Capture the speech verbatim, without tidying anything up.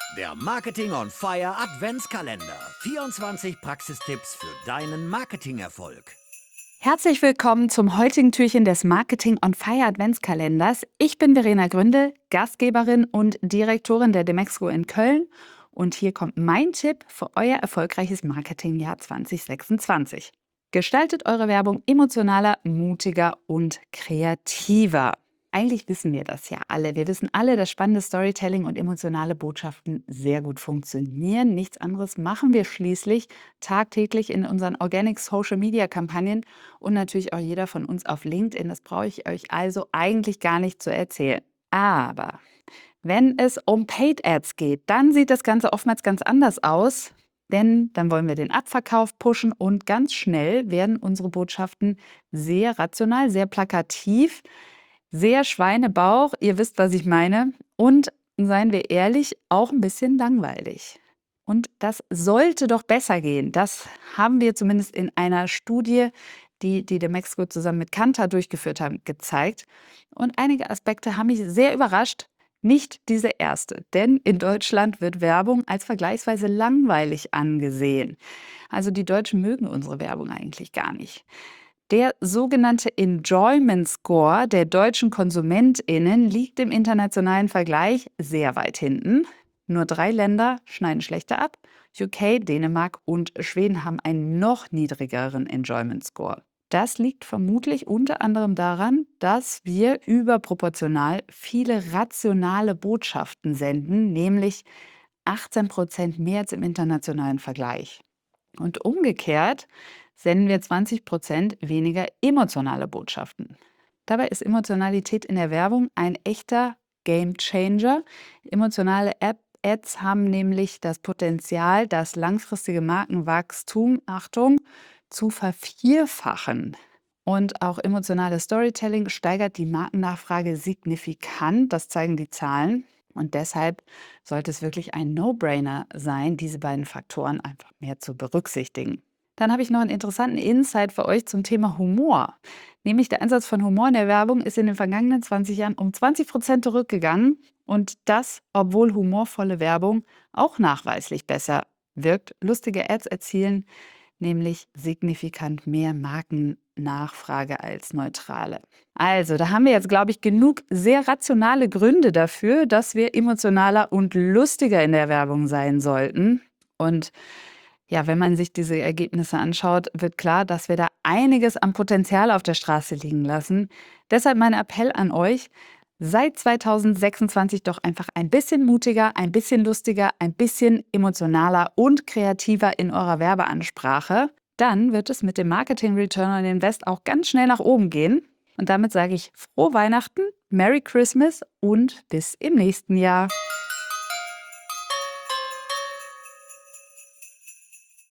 Der Marketing on Fire Adventskalender. vierundzwanzig Praxistipps für deinen Marketingerfolg. Herzlich willkommen zum heutigen Türchen des Marketing on Fire Adventskalenders. Ich bin Verena Gründe, Gastgeberin und Direktorin der Demexco in Köln. Und hier kommt mein Tipp für euer erfolgreiches Marketingjahr zwanzig sechsundzwanzig. Gestaltet eure Werbung emotionaler, mutiger und kreativer. Eigentlich wissen wir das ja alle. Wir wissen alle, dass spannendes Storytelling und emotionale Botschaften sehr gut funktionieren. Nichts anderes machen wir schließlich tagtäglich in unseren Organic Social Media Kampagnen und natürlich auch jeder von uns auf LinkedIn. Das brauche ich euch also eigentlich gar nicht zu erzählen. Aber wenn es um Paid Ads geht, dann sieht das Ganze oftmals ganz anders aus. Denn dann wollen wir den Abverkauf pushen und ganz schnell werden unsere Botschaften sehr rational, sehr plakativ, sehr Schweinebauch, ihr wisst, was ich meine. Und seien wir ehrlich, auch ein bisschen langweilig. Und das sollte doch besser gehen. Das haben wir zumindest in einer Studie, die die Demexco zusammen mit Kantar durchgeführt haben, gezeigt. Und einige Aspekte haben mich sehr überrascht. Nicht diese erste, denn in Deutschland wird Werbung als vergleichsweise langweilig angesehen. Also die Deutschen mögen unsere Werbung eigentlich gar nicht. Der sogenannte Enjoyment Score der deutschen KonsumentInnen liegt im internationalen Vergleich sehr weit hinten. Nur drei Länder schneiden schlechter ab. U K, Dänemark und Schweden haben einen noch niedrigeren Enjoyment Score. Das liegt vermutlich unter anderem daran, dass wir überproportional viele rationale Botschaften senden, nämlich achtzehn Prozent mehr als im internationalen Vergleich. Und umgekehrt senden wir zwanzig Prozent weniger emotionale Botschaften. Dabei ist Emotionalität in der Werbung ein echter Gamechanger. Emotionale App Ads haben nämlich das Potenzial, das langfristige Markenwachstum, Achtung, zu vervierfachen. Und auch emotionales Storytelling steigert die Markennachfrage signifikant, das zeigen die Zahlen. Und deshalb sollte es wirklich ein No-Brainer sein, diese beiden Faktoren einfach mehr zu berücksichtigen. Dann habe ich noch einen interessanten Insight für euch zum Thema Humor. Nämlich der Einsatz von Humor in der Werbung ist in den vergangenen zwanzig Jahren um zwanzig Prozent zurückgegangen. Und das, obwohl humorvolle Werbung auch nachweislich besser wirkt. Lustige Ads erzielen nämlich signifikant mehr Markennachfrage als neutrale. Also, da haben wir jetzt, glaube ich, genug sehr rationale Gründe dafür, dass wir emotionaler und lustiger in der Werbung sein sollten. Und ja, wenn man sich diese Ergebnisse anschaut, wird klar, dass wir da einiges an Potenzial auf der Straße liegen lassen. Deshalb mein Appell an euch: Seid zwanzig sechsundzwanzig doch einfach ein bisschen mutiger, ein bisschen lustiger, ein bisschen emotionaler und kreativer in eurer Werbeansprache. Dann wird es mit dem Marketing Return on Invest auch ganz schnell nach oben gehen. Und damit sage ich frohe Weihnachten, Merry Christmas und bis im nächsten Jahr.